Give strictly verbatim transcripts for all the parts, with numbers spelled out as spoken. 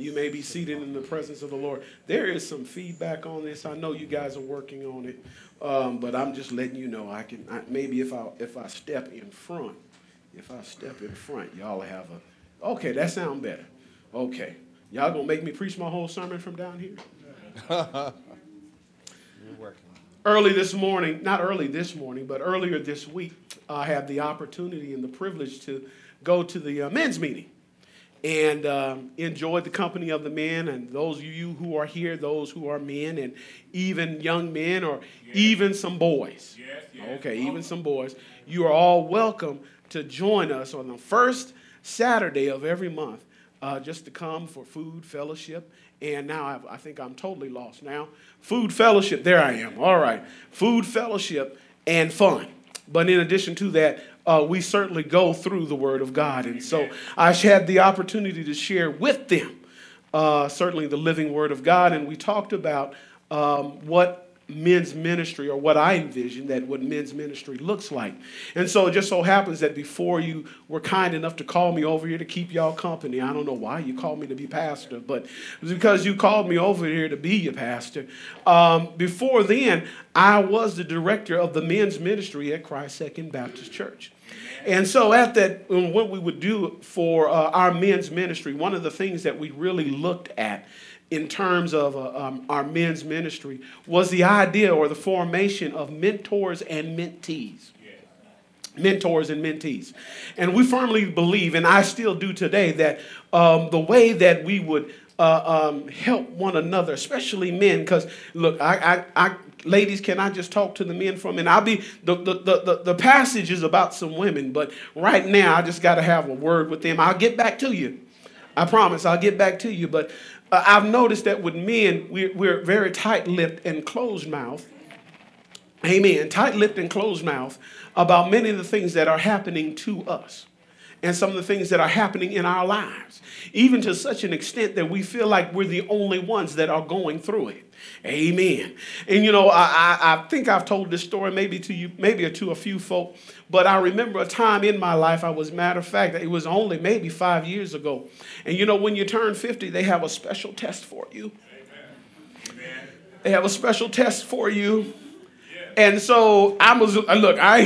You may be seated in the presence of the Lord. There is some feedback on this. I know you guys are working on it, um, but I'm just letting you know. I can I, maybe if I if I step in front, if I step in front, y'all have a. Okay, that sounds better. Okay, y'all gonna make me preach my whole sermon from down here? You're working. Early this morning, not early this morning, but earlier this week, I had the opportunity and the privilege to go to the uh, men's meeting. And um, enjoyed the company of the men, and those of you who are here, those who are men, and even young men, or yes. even some boys. Yes, yes. Okay, even some boys. You are all welcome to join us on the first Saturday of every month, uh, just to come for food, fellowship. And now I've, I think I'm totally lost now. Food, fellowship, there I am. All right. Food, fellowship, and fun. But in addition to that, Uh, we certainly go through the Word of God. And so I had the opportunity to share with them uh, certainly the living Word of God. And we talked about um, what men's ministry, or what I envision that what men's ministry looks like. And so it just so happens that before you were kind enough to call me over here to keep y'all company, I don't know why you called me to be pastor, but it was because you called me over here to be your pastor. Um, before then, I was the director of the men's ministry at Christ Second Baptist Church. And so at that, what we would do for uh, our men's ministry, one of the things that we really looked at in terms of uh, um, our men's ministry was the idea or the formation of mentors and mentees. Mentors and mentees. And we firmly believe, and I still do today, that um, the way that we would uh, um, help one another, especially men, because look, I, I, I, ladies, can I just talk to the men for a minute? I'll be the the, the the passage is about some women, but right now I just got to have a word with them. I'll get back to you. I promise I'll get back to you. But uh, I've noticed that with men, we're, we're very tight-lipped and closed-mouthed. Amen. Tight-lipped and closed-mouthed about many of the things that are happening to us and some of the things that are happening in our lives, even to such an extent that we feel like we're the only ones that are going through it. Amen. And, you know, I, I, I think I've told this story maybe to you, maybe to a few folk, but I remember a time in my life, I was, matter of fact, it was only maybe five years ago. And, you know, when you turn fifty, they have a special test for you. Amen. They have a special test for you. And so I was, look, I,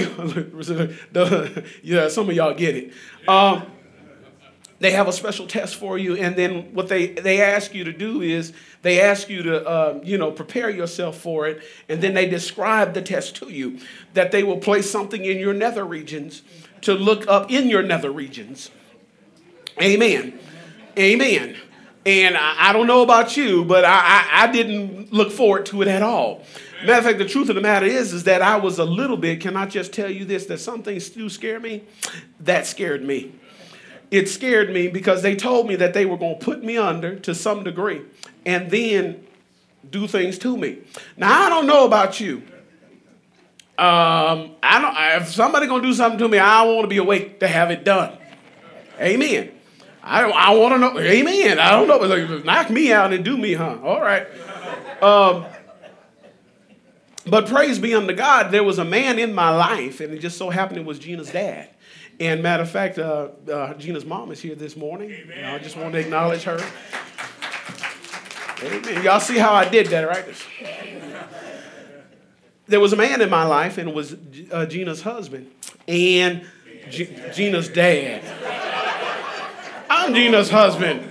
the, yeah, some of y'all get it. Um, they have a special test for you. And then what they, they ask you to do is they ask you to, uh, you know, prepare yourself for it. And then they describe the test to you, that they will place something in your nether regions to look up in your nether regions. Amen. Amen. And I, I don't know about you, but I, I, I didn't look forward to it at all. Matter of fact, the truth of the matter is, is that I was a little bit, can I just tell you this, that some things do scare me? That scared me. It scared me because they told me that they were going to put me under to some degree and then do things to me. Now, I don't know about you. Um, I don't. If somebody going to do something to me, I want to be awake to have it done. Amen. I, I want to know. Amen. I don't know. Like, knock me out and do me, huh? All right. Um, But praise be unto God, there was a man in my life, and it just so happened it was Gina's dad. And matter of fact, uh, uh, Gina's mom is here this morning. And I just want to acknowledge her. Amen. Y'all see how I did that, right? There was a man in my life, and it was uh, Gina's husband and G- Gina's dad. I'm Gina's husband.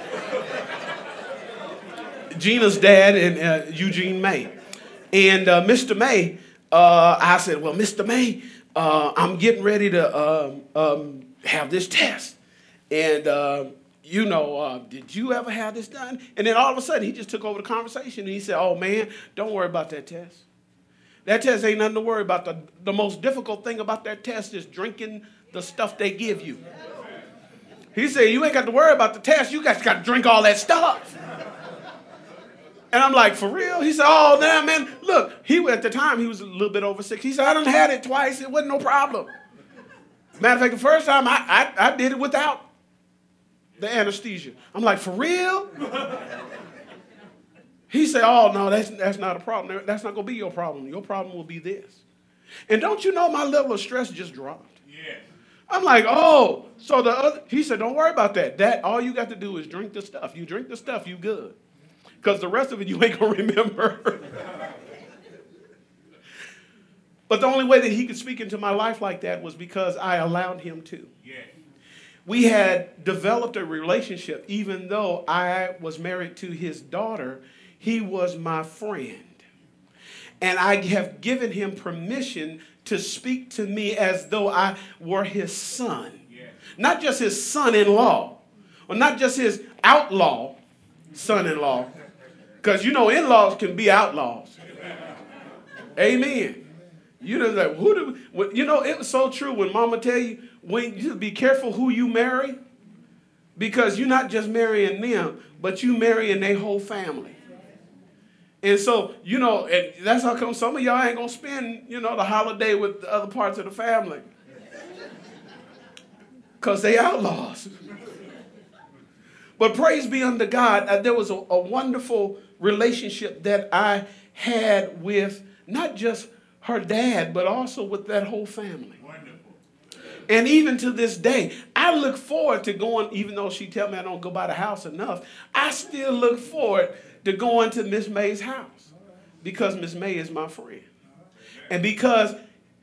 Gina's dad and uh, Eugene May. And uh, Mister May, uh, I said, well, Mister May, uh, I'm getting ready to um, um, have this test. And, uh, you know, uh, did you ever have this done? And then all of a sudden, he just took over the conversation. And he said, oh, man, don't worry about that test. That test ain't nothing to worry about. The, the most difficult thing about that test is drinking the stuff they give you. He said, you ain't got to worry about the test. You guys got to drink all that stuff. And I'm like, for real? He said, oh, damn, man. Look, he at the time, he was a little bit over six. He said, I done had it twice. It wasn't no problem. Matter of fact, the first time, I, I, I did it without the anesthesia. I'm like, for real? He said, oh, no, that's, that's not a problem. That's not going to be your problem. Your problem will be this. And don't you know my level of stress just dropped? Yeah. I'm like, oh, so the other, he said, don't worry about that. That, all you got to do is drink the stuff. You drink the stuff, you good. Because the rest of it you ain't going to remember. But the only way that he could speak into my life like that was because I allowed him to. Yeah. We had developed a relationship. Even though I was married to his daughter, he was my friend. And I have given him permission to speak to me as though I were his son. Yeah. Not just his son-in-law, or not just his outlaw son-in-law. Because, you know, in-laws can be outlaws. Amen. You know, like, who do we, you know, it was so true when mama tell you, when you be careful who you marry, because you're not just marrying them, but you marrying their whole family. And so, you know, and that's how come some of y'all ain't going to spend, you know, the holiday with the other parts of the family. Because they outlaws. But praise be unto God, uh, there was a, a wonderful relationship that I had with not just her dad, but also with that whole family. Wonderful. And even to this day, I look forward to going, even though she tell me I don't go by the house enough, I still look forward to going to Miss May's house because Miss May is my friend. And because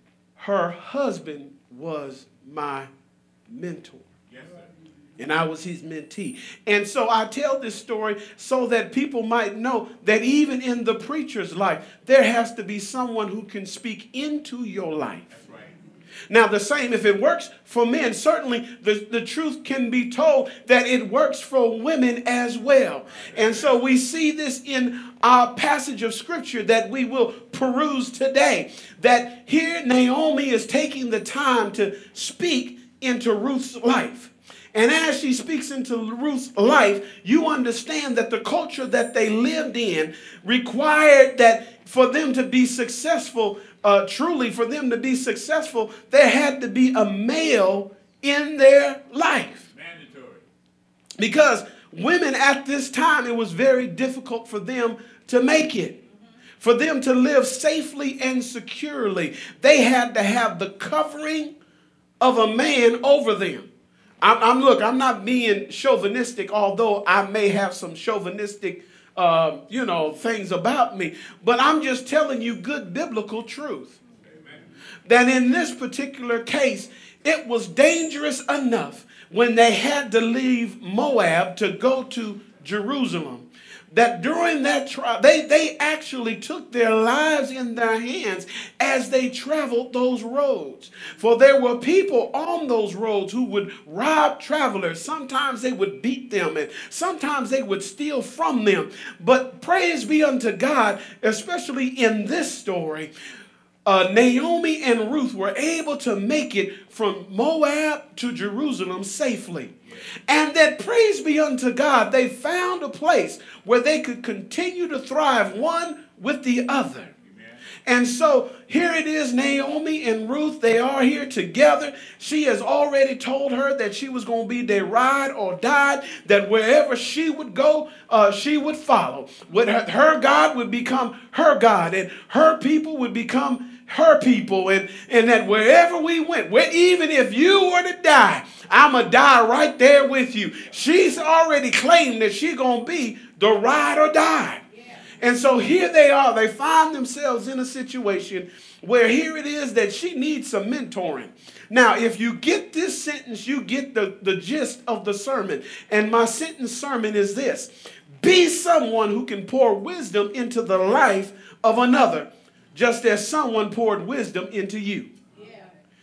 her husband was my mentor. Yes, sir. And I was his mentee. And so I tell this story so that people might know that even in the preacher's life, there has to be someone who can speak into your life. That's right. Now, the same, if it works for men, certainly the, the truth can be told that it works for women as well. And so we see this in our passage of scripture that we will peruse today, that here Naomi is taking the time to speak into Ruth's life. And as she speaks into Ruth's life, you understand that the culture that they lived in required that for them to be successful, uh, truly for them to be successful, there had to be a male in their life. Mandatory. Because women at this time, it was very difficult for them to make it. For them to live safely and securely, they had to have the covering of a man over them. I'm, I'm look, I'm not being chauvinistic, although I may have some chauvinistic, uh, you know, things about me. But I'm just telling you good biblical truth. Amen. That in this particular case, it was dangerous enough when they had to leave Moab to go to Jerusalem, that during that trial, they, they actually took their lives in their hands as they traveled those roads. For there were people on those roads who would rob travelers. Sometimes they would beat them, and sometimes they would steal from them. But praise be unto God, especially in this story, uh, Naomi and Ruth were able to make it from Moab to Jerusalem safely. And that praise be unto God, they found a place where they could continue to thrive one with the other. Amen. And so here it is, Naomi and Ruth, they are here together. She has already told her that she was going to be their ride or die, that wherever she would go, uh, she would follow. With her, her God would become her God, and her people would become her people, and, and that wherever we went, where, even if you were to die, I'm going to die right there with you. She's already claimed that she's going to be the ride or die. Yeah. And so here they are. They find themselves in a situation where here it is that she needs some mentoring. Now, if you get this sentence, you get the, the gist of the sermon. And my sentence sermon is this: be someone who can pour wisdom into the life of another, just as someone poured wisdom into you. Yeah.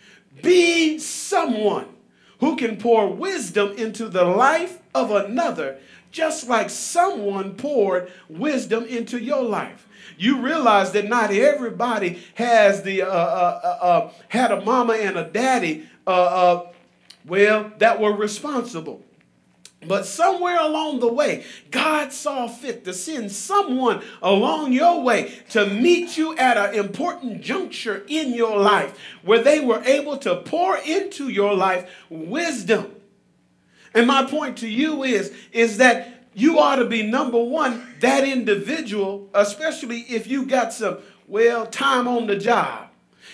Be someone who can pour wisdom into the life of another, just like someone poured wisdom into your life. You realize that not everybody has the uh, uh, uh, had a mama and a daddy, uh, uh, well, that were responsible. But somewhere along the way, God saw fit to send someone along your way to meet you at an important juncture in your life where they were able to pour into your life wisdom. And my point to you is, is that you ought to be, number one, that individual, especially if you got some, well, time on the job.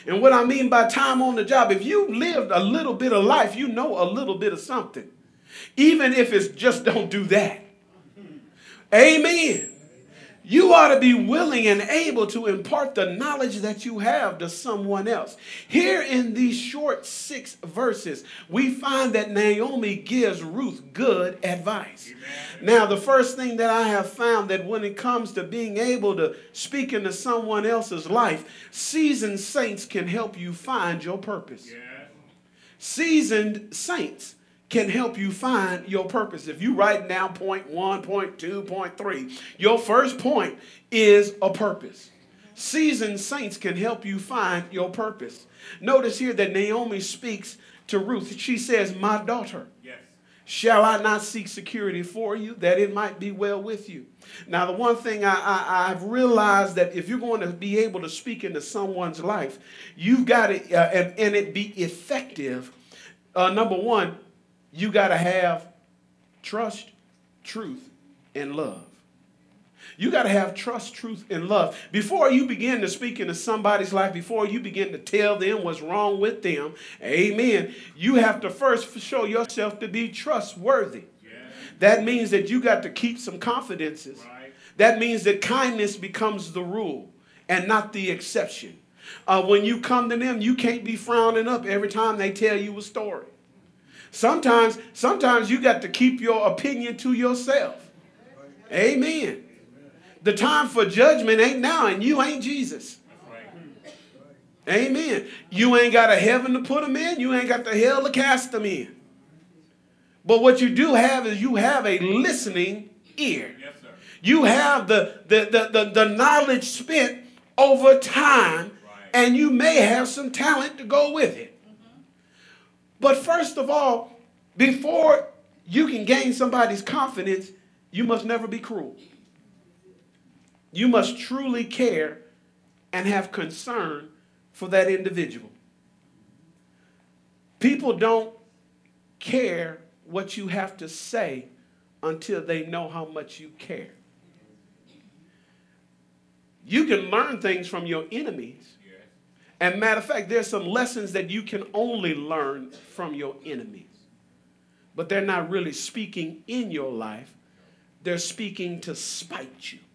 And what I mean by time on the job, if you lived a little bit of life, you know a little bit of something. Even if it's just don't do that. Amen. You ought to be willing and able to impart the knowledge that you have to someone else. Here in these short six verses, we find that Naomi gives Ruth good advice. Amen. Now, the first thing that I have found that when it comes to being able to speak into someone else's life, seasoned saints can help you find your purpose. Yeah. Seasoned saints can help you find your purpose. If you write down point one, point two, point three, your first point is a purpose. Seasoned saints can help you find your purpose. Notice here that Naomi speaks to Ruth. She says, my daughter, yes, shall I not seek security for you, that it might be well with you? Now, the one thing I, I, I've realized that if you're going to be able to speak into someone's life, you've got to, uh, and, and it be effective. Uh, number one, you got to have trust, truth, and love. You got to have trust, truth, and love. Before you begin to speak into somebody's life, before you begin to tell them what's wrong with them, amen, you have to first show yourself to be trustworthy. Yeah. That means that you got to keep some confidences. Right. That means that kindness becomes the rule and not the exception. Uh, when you come to them, you can't be frowning up every time they tell you a story. Sometimes, sometimes you got to keep your opinion to yourself. Amen. The time for judgment ain't now, and you ain't Jesus. Amen. You ain't got a heaven to put them in. You ain't got the hell to cast them in. But what you do have is you have a listening ear. Yes, sir. You have the, the, the, the, the knowledge spent over time, right, and you may have some talent to go with it. But first of all, before you can gain somebody's confidence, you must never be cruel. You must truly care and have concern for that individual. People don't care what you have to say until they know how much you care. You can learn things from your enemies. And matter of fact, there's some lessons that you can only learn from your enemies. But they're not really speaking in your life. They're speaking to spite you.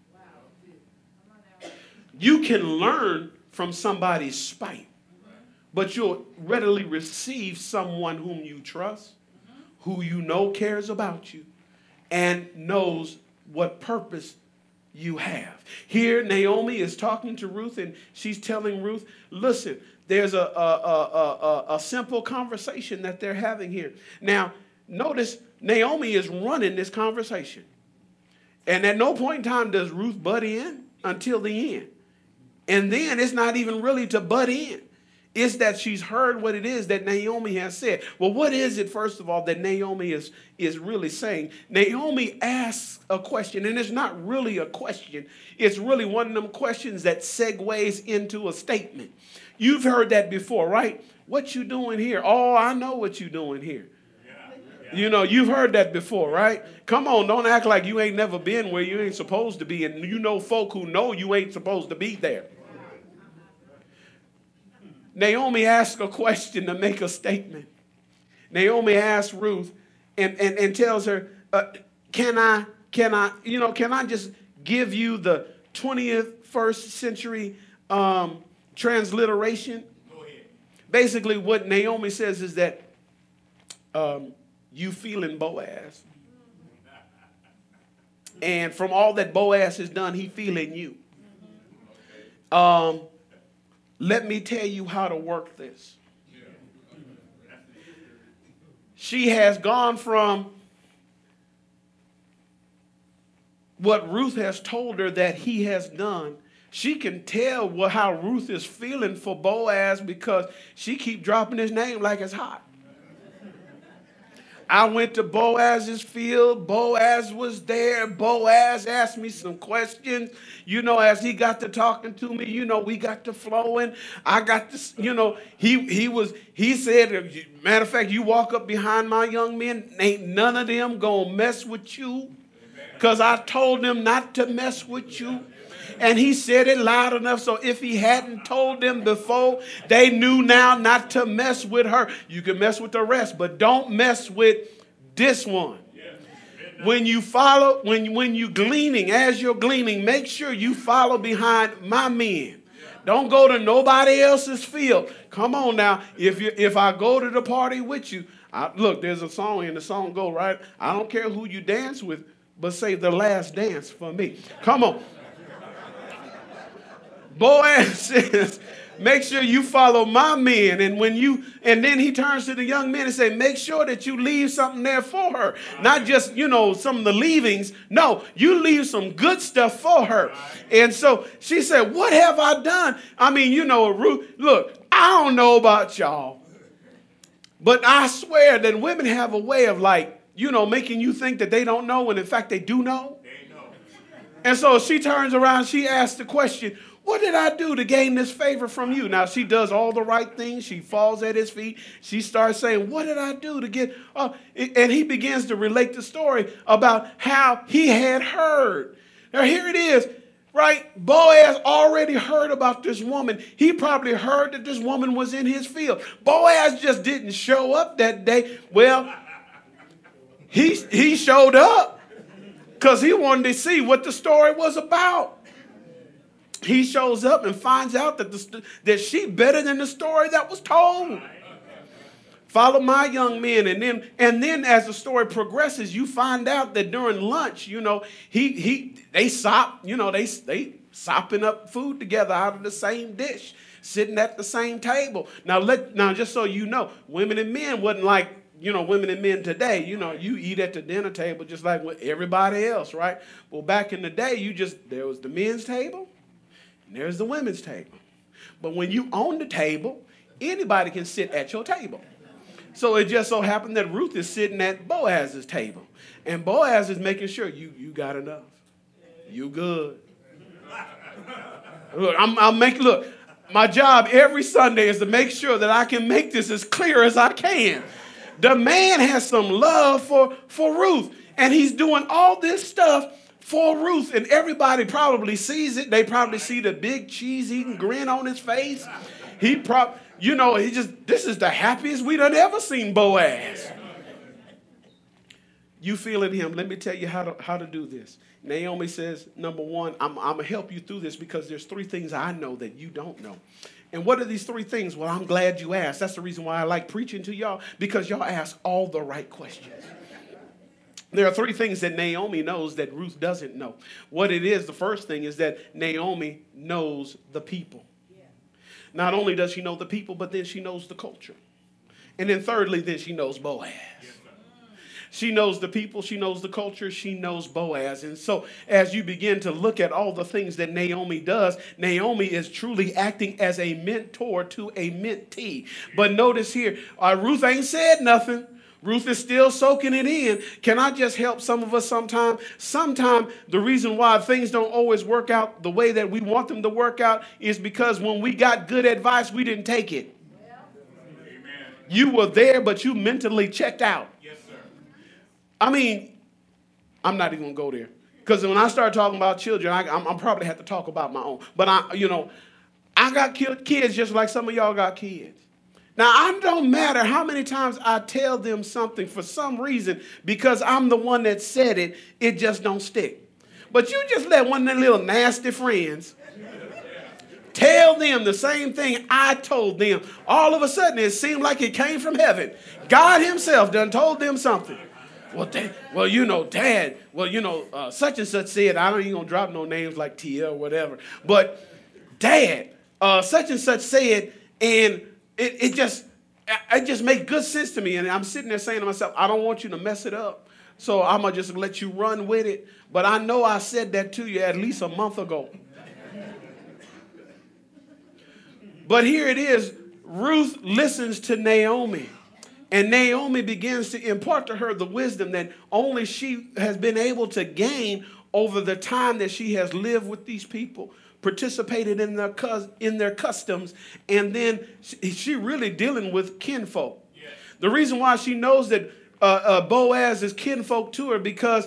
You can learn from somebody's spite, but you'll readily receive someone whom you trust, who you know cares about you, and knows what purpose you have. Here, Naomi is talking to Ruth, and she's telling Ruth, listen, there's a, a, a, a, a simple conversation that they're having here. Now, notice Naomi is running this conversation. And at no point in time does Ruth butt in until the end. And then it's not even really to butt in. It's that she's heard what it is that Naomi has said. Well, what is it, first of all, that Naomi is, is really saying? Naomi asks a question, and it's not really a question. It's really one of them questions that segues into a statement. You've heard that before, right? What you doing here? Oh, I know what you doing here. Yeah, yeah. You know, you've heard that before, right? Come on, don't act like you ain't never been where you ain't supposed to be, and you know folk who know you ain't supposed to be there. Naomi asked a question to make a statement. Naomi asked Ruth and, and, and tells her, uh, can I, can I, you know, can I just give you the twenty-first century um, transliteration? Go ahead. Basically, what Naomi says is that um, you feeling Boaz. And from all that Boaz has done, he feeling you. Um, Let me tell you how to work this. She has gone from what Ruth has told her that he has done. She can tell what, how Ruth is feeling for Boaz because she keep dropping his name like it's hot. I went to Boaz's field. Boaz was there. Boaz asked me some questions. You know, as he got to talking to me, you know, we got to flowing. I got to, you know, he he was, he said, matter of fact, you walk up behind my young men, ain't none of them gonna mess with you because I told them not to mess with you. And he said it loud enough so if he hadn't told them before, they knew now not to mess with her. You can mess with the rest, but don't mess with this one. When you follow, when, when you gleaning, as you're gleaning, make sure you follow behind my men. Don't go to nobody else's field. Come on now. If you if I go to the party with you, I, look, there's a song and the song go, right? I don't care who you dance with, but say the last dance for me. Come on. Boaz says, make sure you follow my men. And when you, and then he turns to the young men and say, make sure that you leave something there for her. Not just, you know, some of the leavings. No, you leave some good stuff for her. And so she said, what have I done? I mean, you know, Ruth, look, I don't know about y'all, but I swear that women have a way of like, you know, making you think that they don't know when in fact they do know. They know. And so she turns around, she asks the question, what did I do to gain this favor from you? Now, she does all the right things. She falls at his feet. She starts saying, what did I do to get... Uh, and he begins to relate the story about how he had heard. Now, here it is, right? Boaz already heard about this woman. He probably heard that this woman was in his field. Boaz just didn't show up that day. Well, he, he showed up because he wanted to see what the story was about. He shows up and finds out that, the, that she better than the story that was told. Follow my young men. And then, and then as the story progresses, you find out that during lunch, you know, he, he, they sop, you know, they, they sopping up food together out of the same dish, sitting at the same table. Now, let, now just so you know, women and men wasn't like, you know, women and men today. You know, you eat at the dinner table just like with everybody else, right? Well, back in the day, you just, there was the men's table. And there's the women's table. But when you own the table, anybody can sit at your table. So it just so happened that Ruth is sitting at Boaz's table. And Boaz is making sure you, you got enough. You good. Look, I'm, I'll make, look, my job every Sunday is to make sure that I can make this as clear as I can. The man has some love for, for Ruth. And he's doing all this stuff for Ruth, and everybody probably sees it. They probably see the big cheese-eating grin on his face. He prob, you know, he just, this is the happiest we done ever seen Boaz. You feeling him. Let me tell you how to, how to do this. Naomi says, number one, I'm, I'm going to help you through this because there's three things I know that you don't know. And what are these three things? Well, I'm glad you asked. That's the reason why I like preaching to y'all, because y'all ask all the right questions. There are three things that Naomi knows that Ruth doesn't know. What it is, the first thing is that Naomi knows the people. Yeah. Not only does she know the people, but then she knows the culture. And then thirdly, then she knows Boaz. Yes, she knows the people, she knows the culture, she knows Boaz. And so as you begin to look at all the things that Naomi does, Naomi is truly acting as a mentor to a mentee. But notice here, uh, Ruth ain't said nothing. Ruth is still soaking it in. Can I just help some of us sometime? Sometime the reason why things don't always work out the way that we want them to work out is because when we got good advice, we didn't take it. Amen. You were there, but you mentally checked out. Yes, sir. I mean, I'm not even going to go there. Because when I start talking about children, I, I'm, I'm probably have to talk about my own. But, I, you know, I got kids just like some of y'all got kids. Now, I don't matter how many times I tell them something for some reason, because I'm the one that said it, it just don't stick. But you just let one of their little nasty friends tell them the same thing I told them. All of a sudden, it seemed like it came from heaven. God himself done told them something. Well, dad, well, you know, Dad, well, you know, uh, such and such said, I don't even gonna drop no names like Tia or whatever. But Dad, uh, such and such said, and It, it just it just makes good sense to me. And I'm sitting there saying to myself, I don't want you to mess it up. So I'm going to just let you run with it. But I know I said that to you at least a month ago. But here it is. Ruth listens to Naomi. And Naomi begins to impart to her the wisdom that only she has been able to gain over the time that she has lived with these people, participated in their in their customs, and then she, she really dealing with kinfolk. Yes. The reason why she knows that uh, uh, Boaz is kinfolk to her, because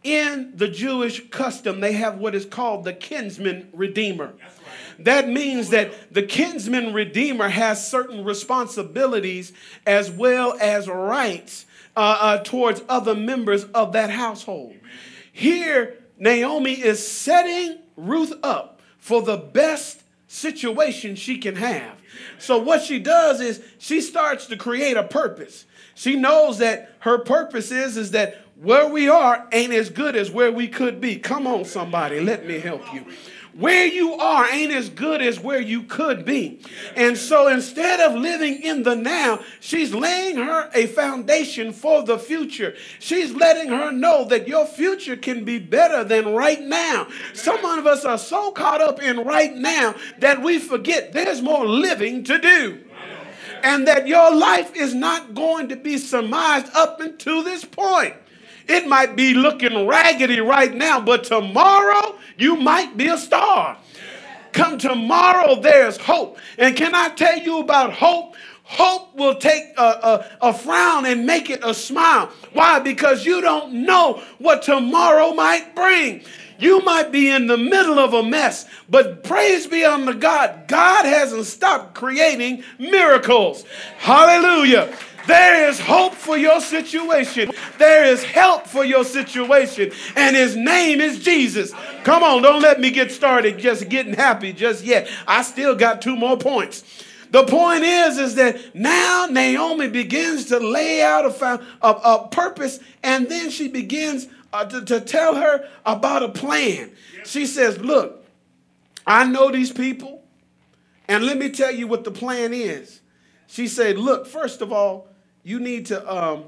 in the Jewish custom, they have what is called the kinsman redeemer. That means that the kinsman redeemer has certain responsibilities as well as rights uh, uh, towards other members of that household. Here, Naomi is setting Ruth up for the best situation she can have. So what she does is she starts to create a purpose. She knows that her purpose is, is that where we are ain't as good as where we could be. Come on, somebody, let me help you. Where you are ain't as good as where you could be. And so instead of living in the now, she's laying her a foundation for the future. She's letting her know that your future can be better than right now. Some of us are so caught up in right now that we forget there's more living to do. And that your life is not going to be surmised up until this point. It might be looking raggedy right now, but tomorrow you might be a star. Come tomorrow, there's hope. And can I tell you about hope? Hope will take a, a, a frown and make it a smile. Why? Because you don't know what tomorrow might bring. You might be in the middle of a mess, but praise be unto God. God hasn't stopped creating miracles. Hallelujah. There is hope for your situation. There is help for your situation. And his name is Jesus. Come on, don't let me get started just getting happy just yet. I still got two more points. The point is, is that now Naomi begins to lay out a, a, a purpose, and then she begins uh, to, to tell her about a plan. She says, look, I know these people, and let me tell you what the plan is. She said, look, first of all, you need to um,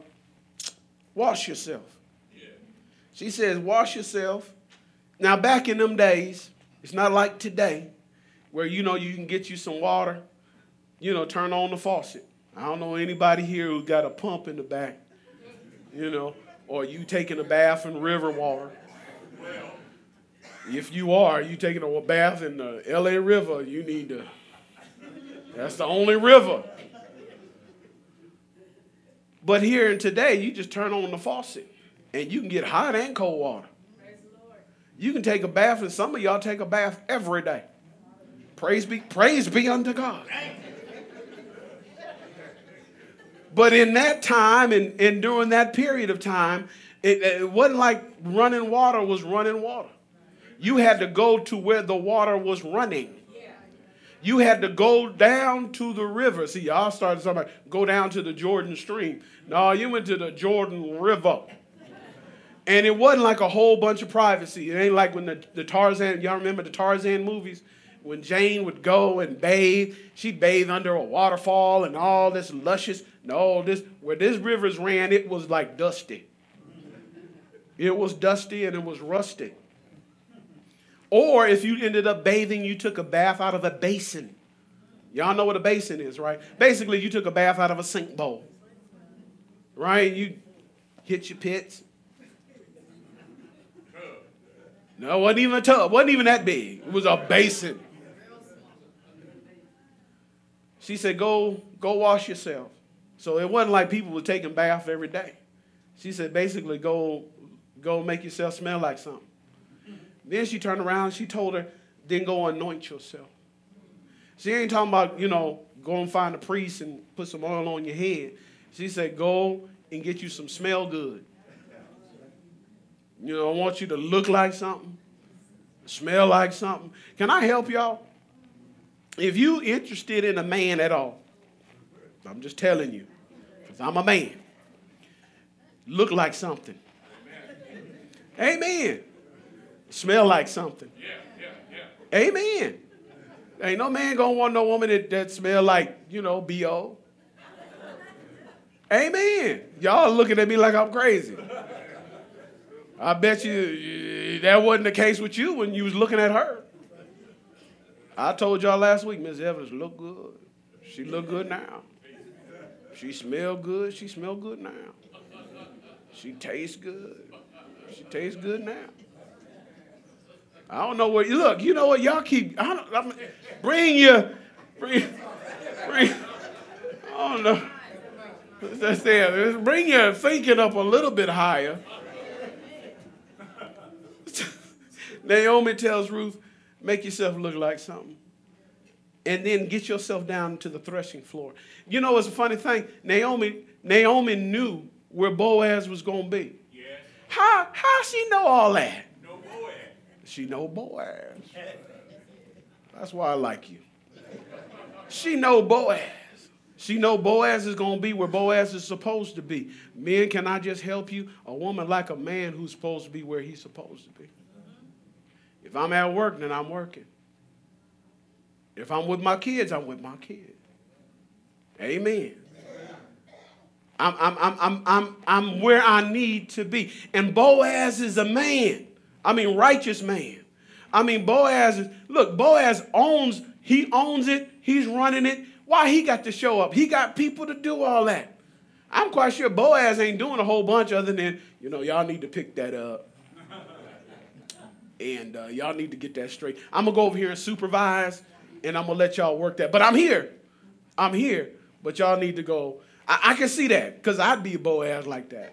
wash yourself. Yeah. She says, wash yourself. Now, back in them days, it's not like today where, you know, you can get you some water, you know, turn on the faucet. I don't know anybody here who got a pump in the back, you know, or you taking a bath in river water. If you are, you taking a bath in the L A River, you need to, that's the only river. But here and today, you just turn on the faucet, and you can get hot and cold water. Praise the Lord. You can take a bath, and some of y'all take a bath every day. Praise be, praise be unto God. But in that time, and, and during that period of time, it, it wasn't like running water was running water. You had to go to where the water was running. You had to go down to the river. See, y'all started talking about go down to the Jordan stream. No, you went to the Jordan River. And it wasn't like a whole bunch of privacy. It ain't like when the, the Tarzan, y'all remember the Tarzan movies? When Jane would go and bathe, she'd bathe under a waterfall and all this luscious. No, this where this rivers ran, it was like dusty. It was dusty and it was rusty. Or if you ended up bathing, you took a bath out of a basin. Y'all know what a basin is, right? Basically, you took a bath out of a sink bowl. Right? You hit your pits. No, it wasn't even a tub. It wasn't even that big. It was a basin. She said, go, go wash yourself. So it wasn't like people were taking baths every day. She said, basically, go, go make yourself smell like something. Then she turned around and she told her, then go anoint yourself. She ain't talking about, you know, go and find a priest and put some oil on your head. She said, go and get you some smell good. You know, I want you to look like something, smell like something. Can I help y'all? If you interested in a man at all, I'm just telling you, because I'm a man, look like something. Amen. Amen. Smell like something. Yeah, yeah, yeah. Amen. Ain't no man gonna want no woman that, that smell like, you know, B O. Amen. Y'all looking at me like I'm crazy. I bet you that wasn't the case with you when you was looking at her. I told y'all last week, Miss Evans look good. She look good now. She smell good. She smell good now. She tastes good. She tastes good now. I don't know where you look. You know what? Y'all keep. I don't, I'm, bring your, bring, bring. I don't know. Let's say, bring your thinking up a little bit higher. Naomi tells Ruth, make yourself look like something. And then get yourself down to the threshing floor. You know, it's a funny thing. Naomi, Naomi knew where Boaz was going to be. Yes. How, how she know all that? No Boaz. She know Boaz. That's why I like you. She know Boaz. She know Boaz is going to be where Boaz is supposed to be. Men, can I just help you? A woman like a man who's supposed to be where he's supposed to be. If I'm at work, then I'm working. If I'm with my kids, I'm with my kids. Amen. I'm, I'm, I'm, I'm, I'm, I'm where I need to be. And Boaz is a man. I mean, righteous man. I mean, Boaz is, look, Boaz owns, he owns it. He's running it. Why he got to show up? He got people to do all that. I'm quite sure Boaz ain't doing a whole bunch other than, you know, y'all need to pick that up. And uh, y'all need to get that straight. I'm going to go over here and supervise, and I'm going to let y'all work that. But I'm here. I'm here. But y'all need to go. I, I can see that because I'd be a Boaz like that.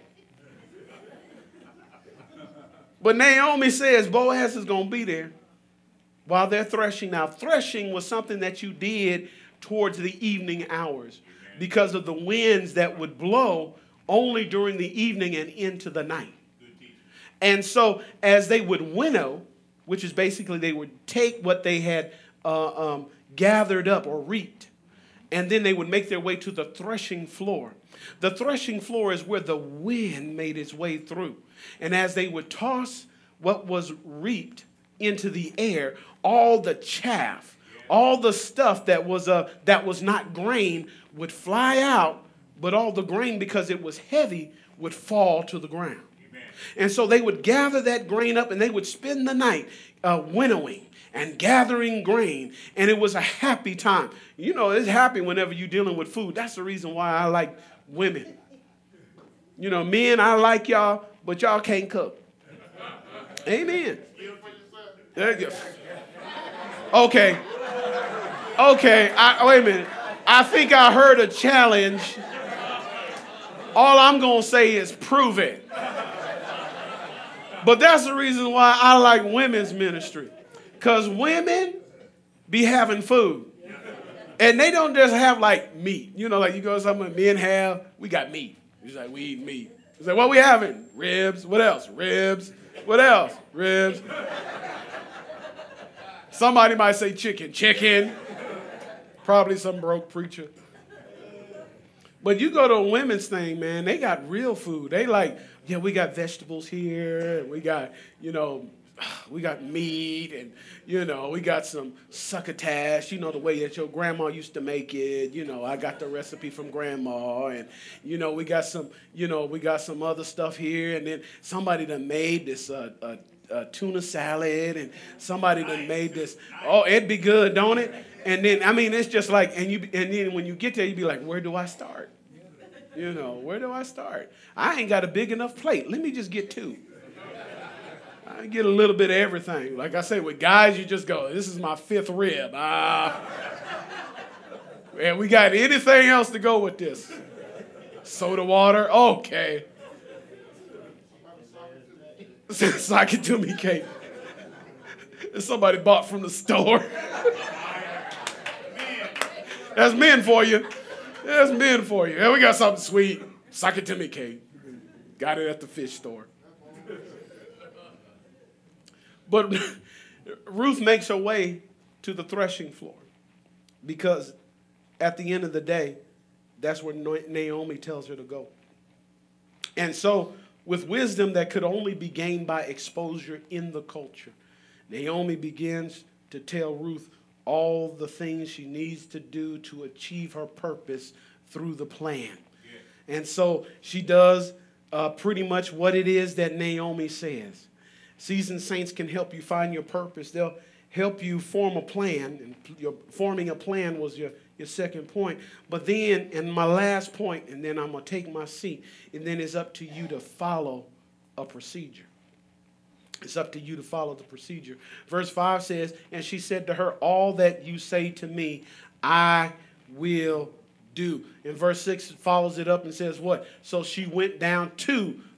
But Naomi says Boaz is going to be there while they're threshing. Now, threshing was something that you did towards the evening hours because of the winds that would blow only during the evening and into the night. And so as they would winnow, which is basically they would take what they had uh, um, gathered up or reaped, and then they would make their way to the threshing floor. The threshing floor is where the wind made its way through. And as they would toss what was reaped into the air, all the chaff, all the stuff that was uh, that was not grain would fly out, but all the grain, because it was heavy, would fall to the ground. Amen. And so they would gather that grain up and they would spend the night uh, winnowing and gathering grain, and it was a happy time. You know, it's happy whenever you're dealing with food. That's the reason why I like women. You know, men, I like y'all, but y'all can't cook. Amen. There you go. Okay. Okay, I, wait a minute. I think I heard a challenge. All I'm going to say is prove it. But that's the reason why I like women's ministry. Because women be having food. And they don't just have like meat. You know, like you go to something men have, we got meat. It's like, we eat meat. It's like, what we having? Ribs. What else? Ribs. What else? Ribs. Somebody might say chicken. Chicken. Probably some broke preacher. But you go to a women's thing, man, they got real food. They like, yeah, we got vegetables here. And we got, you know, we got meat, and, you know, we got some succotash, you know, the way that your grandma used to make it. You know, I got the recipe from grandma, and, you know, we got some, you know, we got some other stuff here, and then somebody done made this uh, uh, uh, tuna salad, and somebody done made this. Oh, it'd be good, don't it? And then, I mean, it's just like, and you, and then when you get there, you be like, where do I start? You know, where do I start? I ain't got a big enough plate. Let me just get two. I get a little bit of everything. Like I say, with guys, you just go, this is my fifth rib. Ah. And we got anything else to go with this? Soda water? Okay. Sock it to me, Kate. Somebody bought from the store. That's men for you. That's men for you. Yeah, we got something sweet. Sock it to me, Kate. Got it at the fish store. But Ruth makes her way to the threshing floor because at the end of the day, that's where Naomi tells her to go. And so with wisdom that could only be gained by exposure in the culture, Naomi begins to tell Ruth all the things she needs to do to achieve her purpose through the plan. Yeah. And so she does uh, pretty much what it is that Naomi says. Seasoned saints can help you find your purpose. They'll help you form a plan. And your, forming a plan was your, your second point. But then, and my last point, and then I'm going to take my seat, and then it's up to you to follow a procedure. It's up to you to follow the procedure. Verse five says, and she said to her, all that you say to me, I will do. And verse six follows it up and says what? So she went down to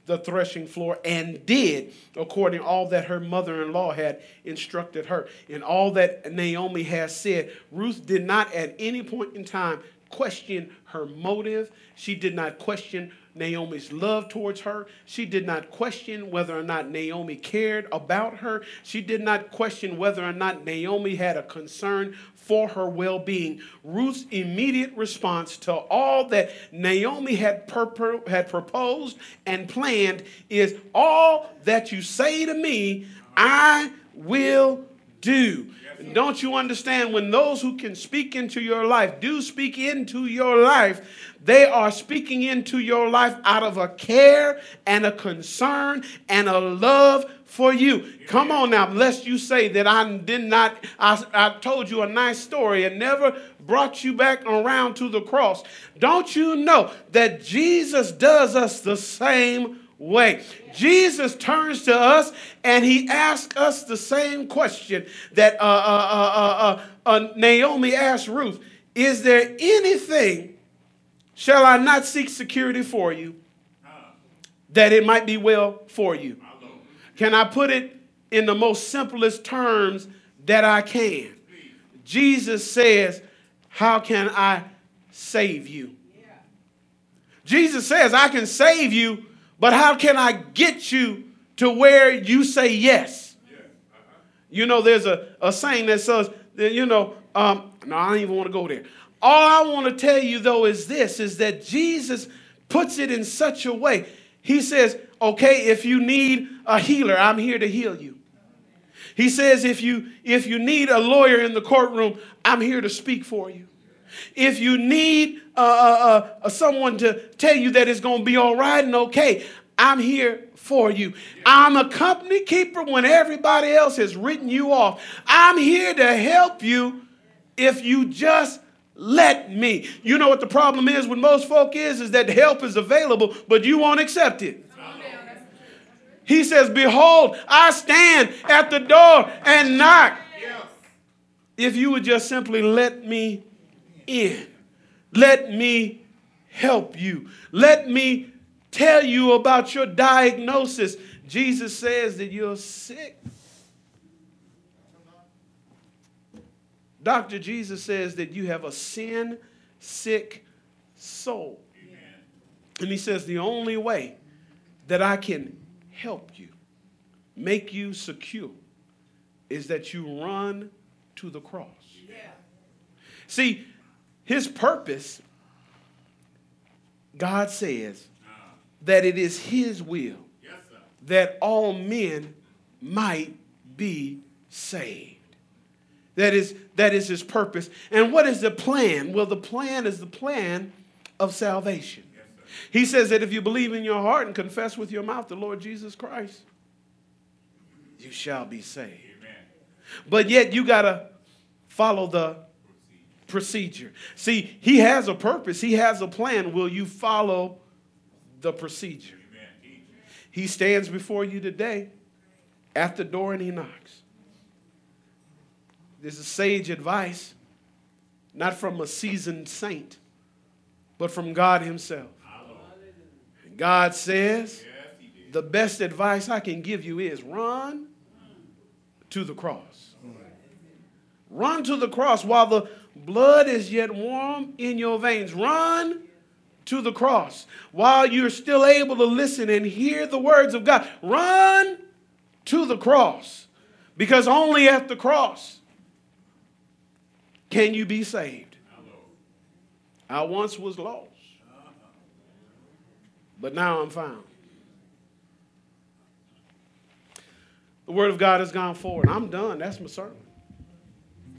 the threshing floor and did according to all that her mother-in-law had instructed her. And all that Naomi has said, Ruth did not at any point in time question her motive. She did not question Naomi's love towards her. She did not question whether or not Naomi cared about her. She did not question whether or not Naomi had a concern for her well-being. Ruth's immediate response to all that Naomi had, purpo- had proposed and planned is, all that you say to me, I will do. Don't you understand, when those who can speak into your life do speak into your life, they are speaking into your life out of a care and a concern and a love for you. Come on now, lest you say that I did not, I, I told you a nice story and never brought you back around to the cross. Don't you know that Jesus does us the same way? Jesus turns to us and he asks us the same question that uh, uh, uh, uh, uh, Naomi asked Ruth. Is there anything, shall I not seek security for you, that it might be well for you? Can I put it in the most simplest terms that I can? Jesus says, how can I save you? Jesus says, I can save you, but how can I get you to where you say yes? You know, there's a, a saying that says, that, you know, um, no, I don't even want to go there. All I want to tell you, though, is this, is that Jesus puts it in such a way. He says, okay, if you need a healer, I'm here to heal you. He says, if you, if you need a lawyer in the courtroom, I'm here to speak for you. If you need uh, uh, uh, someone to tell you that it's going to be all right and okay, I'm here for you. I'm a company keeper when everybody else has written you off. I'm here to help you if you just let me. You know what the problem is with most folk is, is that help is available, but you won't accept it. He says, behold, I stand at the door and knock. If you would just simply let me in. Let me help you. Let me tell you about your diagnosis. Jesus says that you're sick. Doctor Jesus says that you have a sin-sick soul. Amen. And he says the only way that I can help you, make you secure, is that you run to the cross. Yeah. See, his purpose, God says that it is his will that all men might be saved. That is, that is his purpose. And what is the plan? Well, the plan is the plan of salvation. Yes, he says that if you believe in your heart and confess with your mouth the Lord Jesus Christ, you shall be saved. Amen. But yet you got to follow the procedure. See, he has a purpose. He has a plan. Will you follow the procedure? Amen. He stands before you today at the door and he knocks. This is sage advice, not from a seasoned saint, but from God himself. And God says, the best advice I can give you is run to the cross. Run to the cross while the blood is yet warm in your veins. Run to the cross while you're still able to listen and hear the words of God. Run to the cross, because only at the cross can you be saved. I once was lost, but now I'm found. The word of God has gone forward. I'm done. That's my sermon.